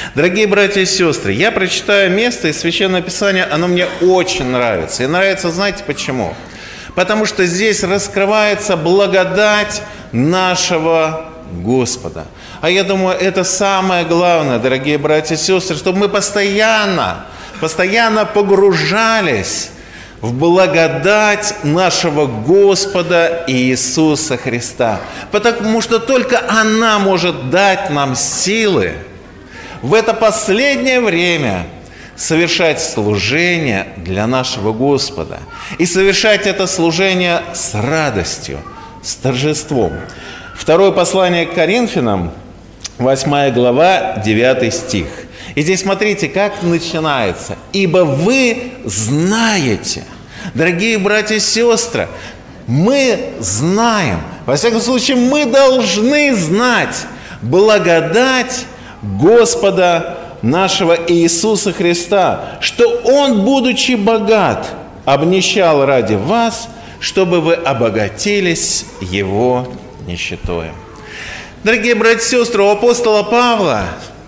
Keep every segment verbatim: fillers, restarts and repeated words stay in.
Дорогие братья и сестры, я прочитаю место из Священного Писания, оно мне очень нравится. И нравится, знаете почему? Потому что здесь раскрывается благодать нашего Господа. А я думаю, это самое главное, дорогие братья и сестры, чтобы мы постоянно, постоянно погружались в благодать нашего Господа Иисуса Христа. Потому что только она может дать нам силы в это последнее время совершать служение для нашего Господа. И совершать это служение с радостью, с торжеством. Второе послание к Коринфянам, восьмая глава, девятый стих. И здесь смотрите, как начинается. «Ибо вы знаете». Дорогие братья и сестры, мы знаем, во всяком случае, мы должны знать благодать Господа нашего Иисуса Христа, что Он, будучи богат, обнищал ради вас, чтобы вы обогатились Его нищетою. Дорогие братья и сестры, у апостола Павла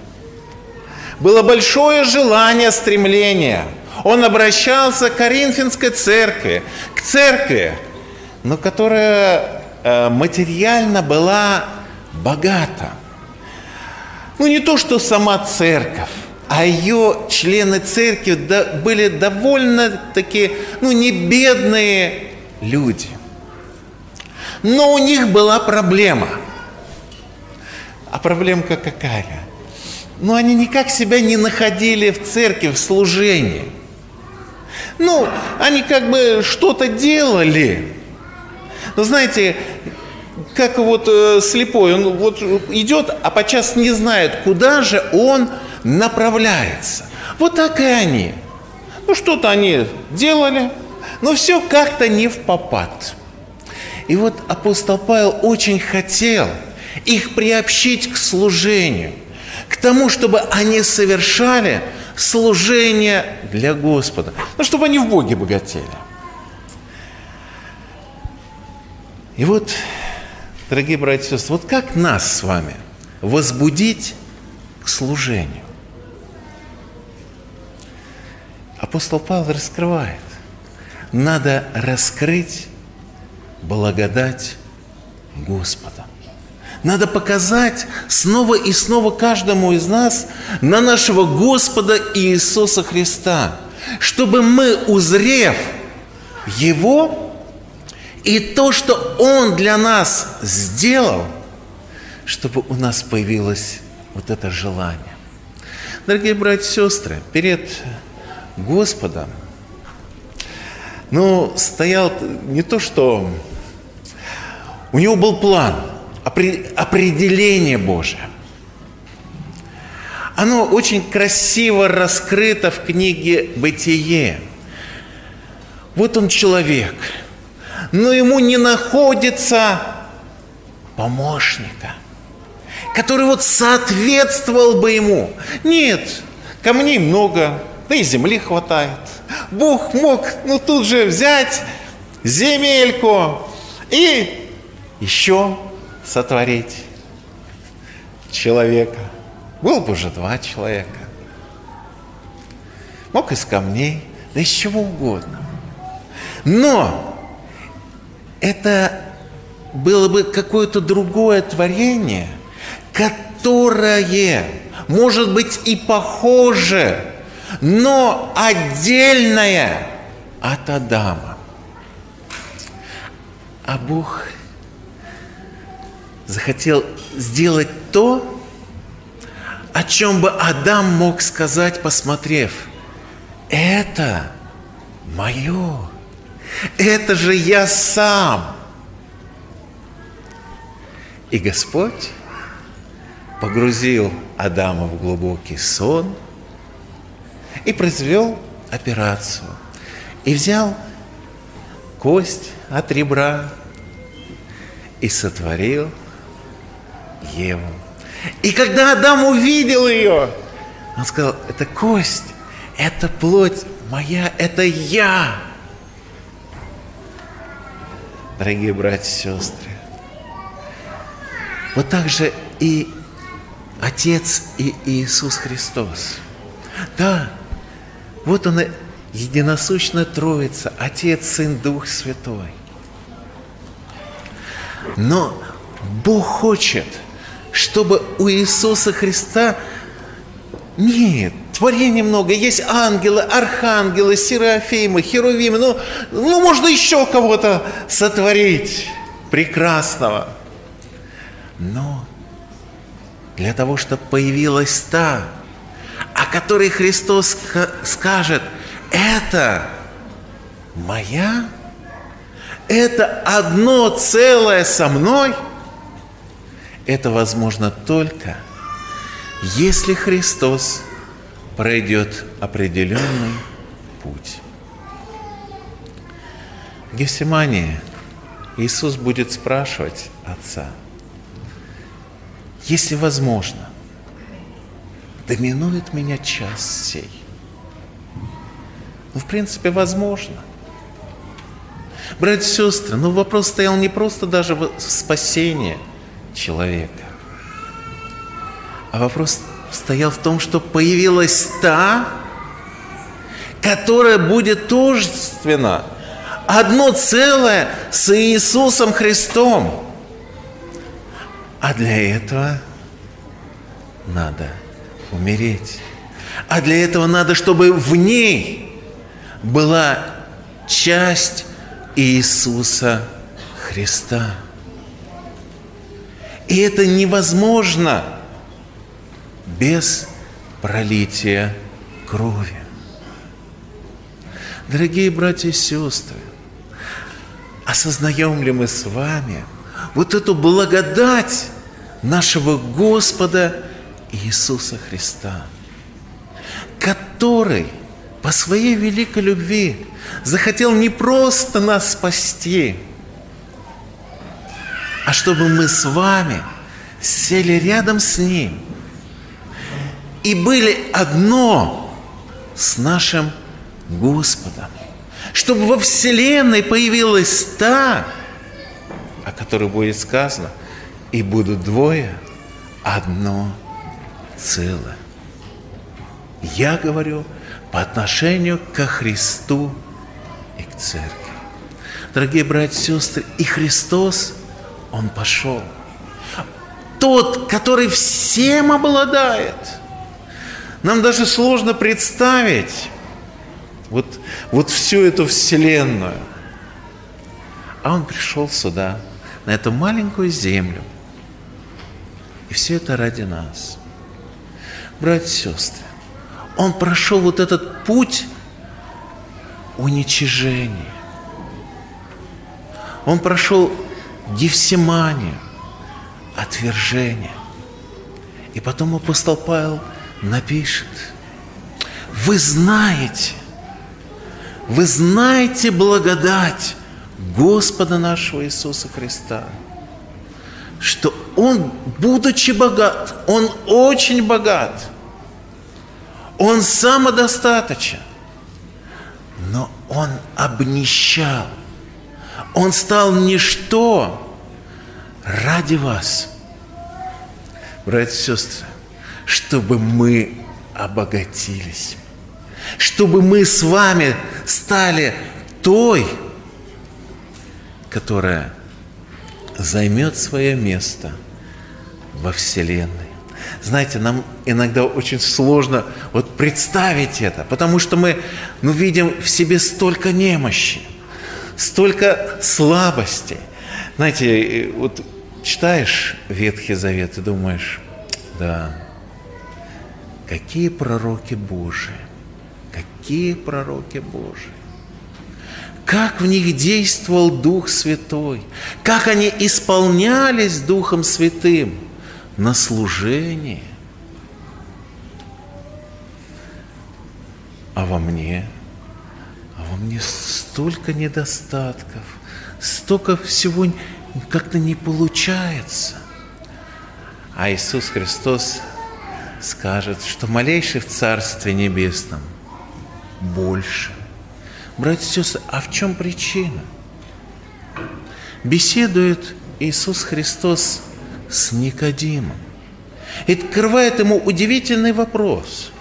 было большое желание, стремление. Он обращался к Коринфянской церкви, к церкви, но которая э, материально была богата. Ну, не то, что сама церковь, а ее члены церкви были довольно-таки, ну, не бедные люди. Но у них была проблема. А проблемка какая? Ну, они никак себя не находили в церкви, в служении. Ну, они как бы что-то делали. Но знаете, как вот э, слепой, он вот идет, а подчас не знает, куда же он направляется. Вот так и они. Ну, что-то они делали, но все как-то не впопад. И вот апостол Павел очень хотел их приобщить к служению, к тому, чтобы они совершали служение для Господа, ну, чтобы они в Боге богатели. И вот, дорогие братья и сестры, вот как нас с вами возбудить к служению? Апостол Павел раскрывает. Надо раскрыть благодать Господа. Надо показать снова и снова каждому из нас на нашего Господа Иисуса Христа, чтобы мы, узрев Его и то, что Он для нас сделал, чтобы у нас появилось вот это желание. Дорогие братья и сестры, перед Господом, ну, стоял не то, что у Него был план, определение Божие. Оно очень красиво раскрыто в книге «Бытие». Вот он человек, но ему не находится помощника, который вот соответствовал бы ему. Нет, камней много, да и земли хватает. Бог мог, ну, тут же взять земельку и еще сотворить человека. Было бы уже два человека. Мог из камней, да из чего угодно. Но это было бы какое-то другое творение, которое может быть и похоже, но отдельное от Адама. А Бог захотел сделать то, о чем бы Адам мог сказать, посмотрев: это мое, это же я сам. И Господь погрузил Адама в глубокий сон и произвел операцию. И взял кость от ребра и сотворил Еву. И когда Адам увидел ее, он сказал: это кость, это плоть моя, это я. Дорогие братья и сестры, вот так же и Отец и Иисус Христос. Да, вот он, единосущная Троица, Отец, Сын, Дух Святой. Но Бог хочет, чтобы у Иисуса Христа нет, творений много, есть ангелы, архангелы, серафимы, херувимы, ну, ну можно еще кого-то сотворить прекрасного. Но для того, чтобы появилась та, о которой Христос скажет: это моя, это одно целое со мной, это возможно только если Христос пройдет определенный путь. В Гефсимании Иисус будет спрашивать Отца: если возможно, доминует меня час сей. Ну, в принципе, возможно. Братья и сестры, ну вопрос стоял не просто даже в спасении человека, а вопрос стоял в том, что появилась та, которая будет тождественна, одно целое с Иисусом Христом. А для этого надо умереть. А для этого надо, чтобы в ней была часть Иисуса Христа. И это невозможно без пролития крови. Дорогие братья и сестры, осознаем ли мы с вами вот эту благодать нашего Господа Иисуса Христа, который по своей великой любви захотел не просто нас спасти, а чтобы мы с вами сели рядом с Ним и были одно с нашим Господом, чтобы во вселенной появилась та, о которой будет сказано: и будут двое одно целое. Я говорю по отношению ко Христу и к Церкви. Дорогие братья и сестры, и Христос, Он пошел. Тот, который всем обладает. Нам даже сложно представить вот, вот всю эту вселенную. А Он пришел сюда, на эту маленькую землю. И все это ради нас. Братья и сестры, Он прошел вот этот путь уничижения. Он прошел Гефсиманию, отвержение. И потом апостол Павел напишет: вы знаете, вы знаете благодать Господа нашего Иисуса Христа, что Он, будучи богат, Он очень богат, Он самодостаточен, но Он обнищал, Он стал ничто ради вас, братья и сестры, чтобы мы обогатились, чтобы мы с вами стали той, которая займет свое место во вселенной. Знаете, нам иногда очень сложно вот представить это, потому что мы ну, видим в себе столько немощи, столько слабостей. Знаете, вот читаешь Ветхий Завет и думаешь: да, какие пророки Божии, какие пророки Божии. Как в них действовал Дух Святой, как они исполнялись Духом Святым на служении. А во мне, а во мне столько недостатков, столько всего как-то не получается. А Иисус Христос скажет, что малейший в Царстве Небесном больше. Братья и сестры, а в чем причина? Беседует Иисус Христос с Никодимом. и открывает ему удивительный вопрос.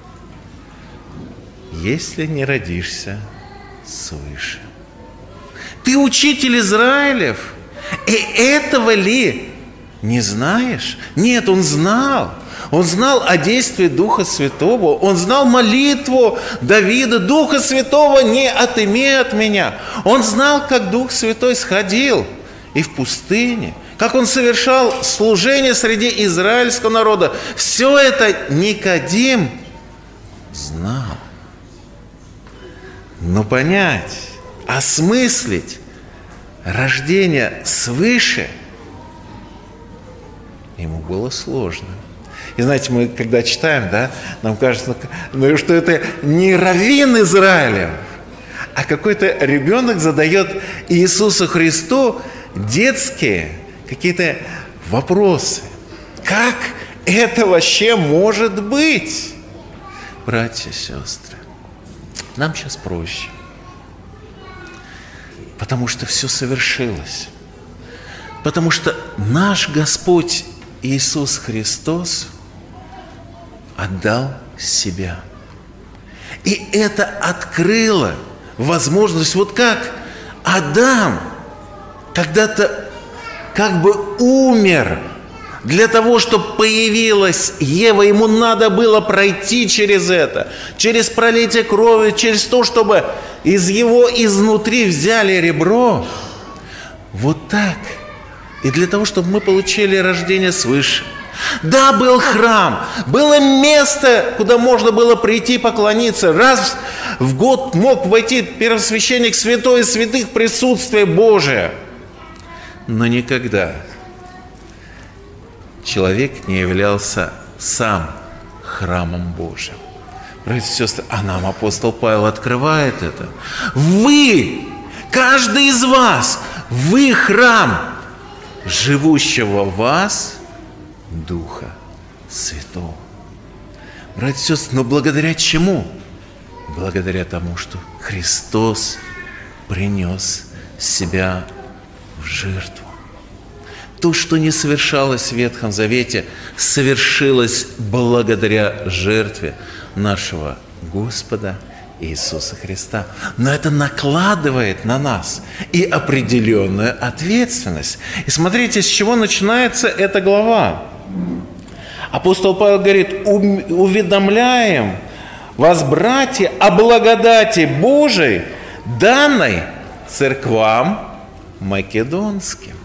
Если не родишься свыше. Ты учитель Израилев, и этого ли не знаешь? Нет, он знал. Он знал о действии Духа Святого. Он знал молитву Давида: Духа Святого не отыми от меня. Он знал, как Дух Святой сходил и в пустыне, как он совершал служение среди израильского народа. Все это Никодим знал. Но понять, осмыслить рождение свыше ему было сложно. И знаете, мы когда читаем, да, нам кажется, ну что это не раввин Израилев, а какой-то ребенок задает Иисусу Христу детские какие-то вопросы. Как это вообще может быть? Братья и сестры, нам сейчас проще. Потому что все совершилось. Потому что наш Господь Иисус Христос отдал себя. И это открыло возможность, вот как Адам когда-то как бы умер для того, чтобы появилась Ева, ему надо было пройти через это, через пролитие крови, через то, чтобы из его изнутри взяли ребро. Вот так. И для того, чтобы мы получили рождение свыше. Да, был храм, было место, куда можно было прийти поклониться. Раз в год мог войти первосвященник святой из святых, присутствие Божие. Но никогда человек не являлся сам храмом Божьим. Братья и сестры, а нам апостол Павел открывает это. Вы, каждый из вас, вы храм живущего в вас Духа Святого. Братья и сестры, но благодаря чему? Благодаря тому, что Христос принес себя в жертву. То, что не совершалось в Ветхом Завете, совершилось благодаря жертве нашего Господа Иисуса Христа. Но это накладывает на нас и определенную ответственность. И смотрите, с чего начинается эта глава. Апостол Павел говорит: уведомляем вас, братья, о благодати Божией, данной церквам македонским.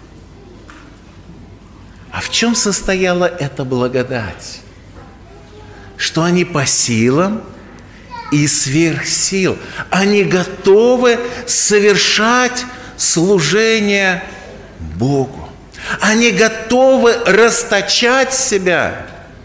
А в чем состояла эта благодать? Что они по силам и сверх сил. Они готовы совершать служение Богу. Они готовы расточать себя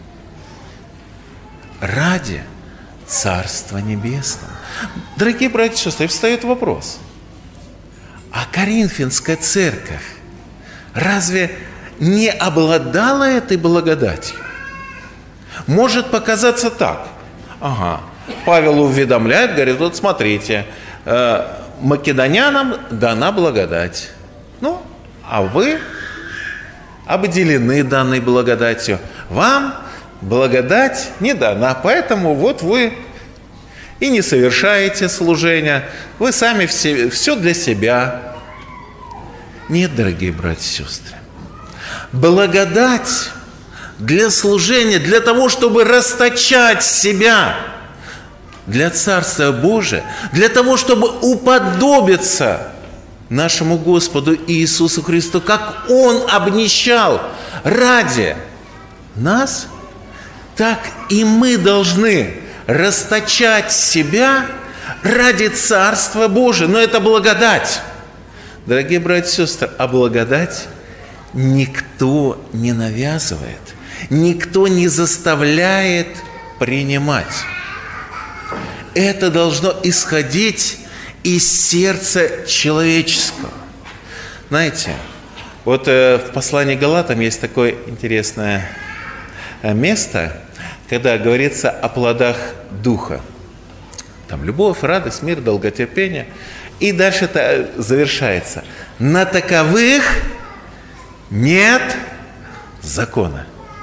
ради Царства Небесного. Дорогие братья и сестры, встает вопрос. А Коринфянская церковь разве не обладала этой благодатью? Может показаться так. Ага, Павел уведомляет, говорит: вот смотрите, э, македонянам дана благодать. Ну, а вы обделены данной благодатью. Вам благодать не дана, поэтому вот вы и не совершаете служения, вы сами все, все для себя. Нет, дорогие братья и сестры. Благодать для служения, для того, чтобы расточать себя для Царства Божия, для того, чтобы уподобиться нашему Господу Иисусу Христу, как Он обнищал ради нас, так и мы должны расточать себя ради Царства Божия. Но это благодать. Дорогие братья и сестры, а благодать никто не навязывает, никто не заставляет принимать. Это должно исходить из сердца человеческого. Знаете, вот э, в послании к Галатам есть такое интересное э, место, когда говорится о плодах Духа. Там любовь, радость, мир, долготерпение. И дальше это завершается. На таковых нет закона.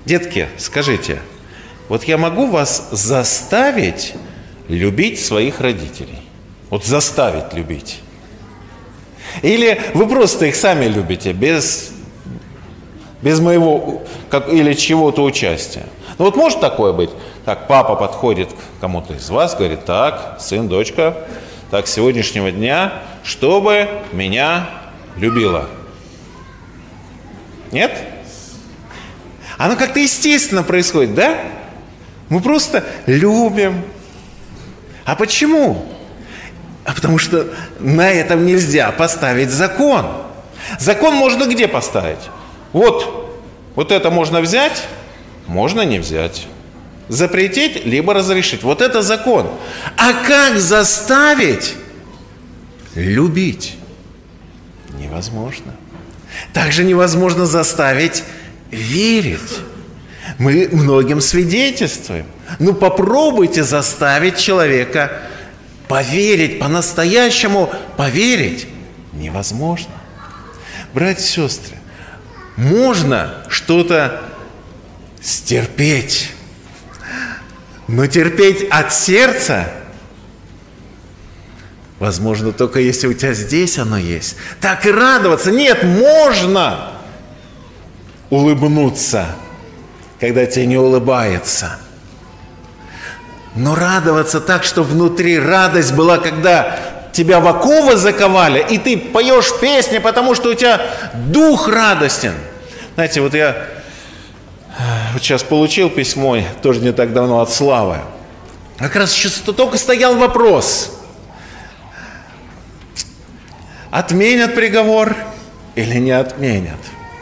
Детки, скажите, вот я могу вас заставить любить своих родителей? Вот заставить любить. Или вы просто их сами любите, без, без моего как, или чего-то участия? Ну вот может такое быть? Так, папа подходит к кому-то из вас, говорит: так, сын, дочка, так, с сегодняшнего дня, чтобы меня любила. Нет? Оно как-то естественно происходит, да? Мы просто любим. А почему? А потому что на этом нельзя поставить закон. Закон можно где поставить? Вот, вот это можно взять, можно не взять. Запретить, либо разрешить. Вот это закон. А как заставить любить? Невозможно. Также невозможно заставить верить. Мы многим свидетельствуем. Ну попробуйте заставить человека поверить, по-настоящему поверить. Невозможно. Братья и сестры, можно что-то стерпеть, но терпеть от сердца возможно только если у тебя здесь оно есть. Так и радоваться. Нет, можно улыбнуться, когда тебе не улыбается. Но радоваться так, что внутри радость была, когда тебя в оковы заковали, и ты поешь песни, потому что у тебя дух радостен. Знаете, вот я вот сейчас получил письмо, тоже не так давно, от Славы. Как раз сейчас только стоял вопрос: отменят приговор или не отменят?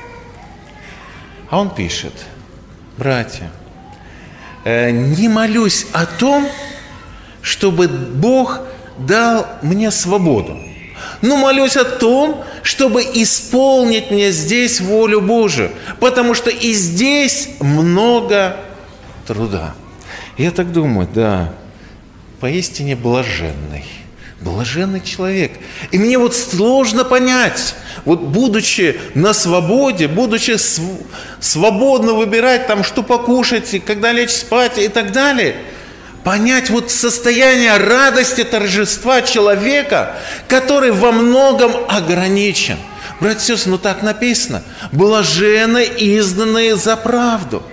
А он пишет: братья, не молюсь о том, чтобы Бог дал мне свободу, но молюсь о том, чтобы исполнить мне здесь волю Божию, потому что и здесь много труда. Я так думаю, да, поистине блаженный. Блаженный человек. И мне вот сложно понять, вот будучи на свободе, будучи св- свободно выбирать там, что покушать, когда лечь спать и так далее, понять вот состояние радости, торжества человека, который во многом ограничен. Братья и сестры, ну так написано: блаженны изгнанные за правду.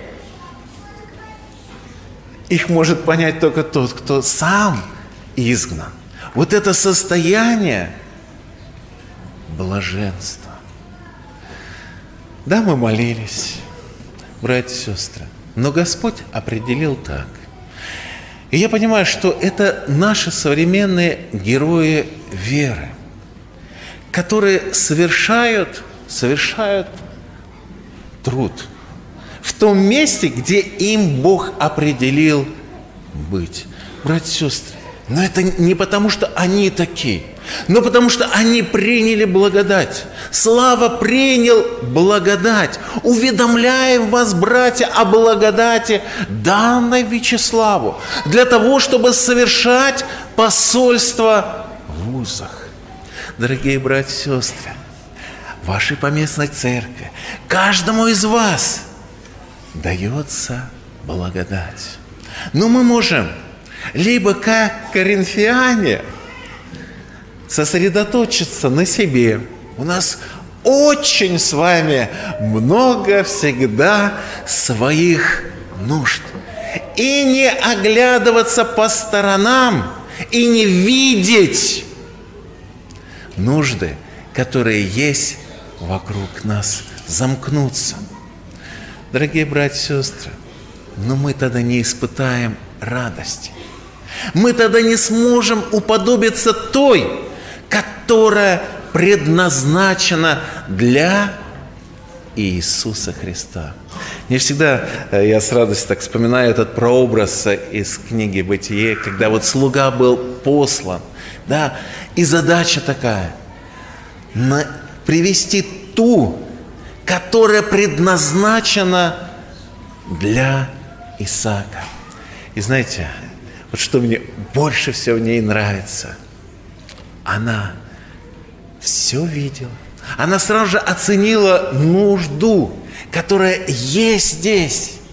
Их может понять только тот, кто сам изгнан. Вот это состояние блаженства. Да, мы молились, братья и сестры, но Господь определил так. И я понимаю, что это наши современные герои веры, которые совершают, совершают труд в том месте, где им Бог определил быть. Братья и сестры, но это не потому, что они такие, но потому, что они приняли благодать. Слава принял благодать. Уведомляем вас, братья, о благодати, данной Вячеславу, для того, чтобы совершать посольство в вузах. Дорогие братья и сестры, в вашей поместной церкви каждому из вас дается благодать. Но мы можем либо как коринфяне сосредоточиться на себе. У нас очень с вами много всегда своих нужд. И не оглядываться по сторонам, и не видеть нужды, которые есть вокруг нас, замкнуться. Дорогие братья и сестры, но мы тогда не испытаем радости. Мы тогда не сможем уподобиться той, которая предназначена для Иисуса Христа. Мне всегда, я с радостью так вспоминаю этот прообраз из книги «Бытие», когда вот слуга был послан, да, и задача такая – привести ту, которая предназначена для Исаака. И знаете, вот что мне больше всего в ней нравится, она все видела. Она сразу же оценила нужду, которая есть здесь.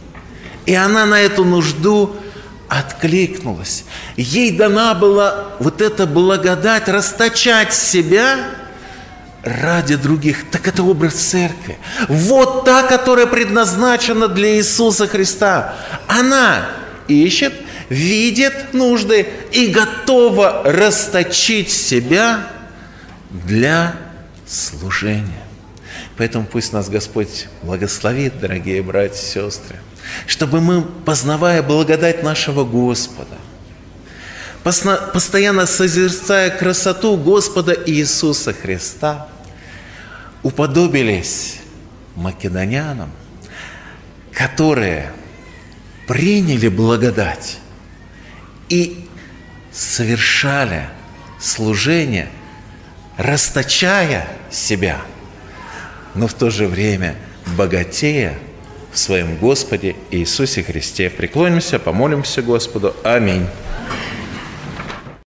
И она на эту нужду откликнулась. Ей дана была вот эта благодать расточать себя ради других. Так это образ церкви. Вот та, которая предназначена для Иисуса Христа. Она ищет, видит нужды и готова расточить себя для служения. Поэтому пусть нас Господь благословит, дорогие братья и сестры, чтобы мы, познавая благодать нашего Господа, постоянно созерцая красоту Господа Иисуса Христа, уподобились македонянам, которые приняли благодать и совершали служение, расточая себя, но в то же время богатея в своем Господе Иисусе Христе. Преклонимся, помолимся Господу. Аминь.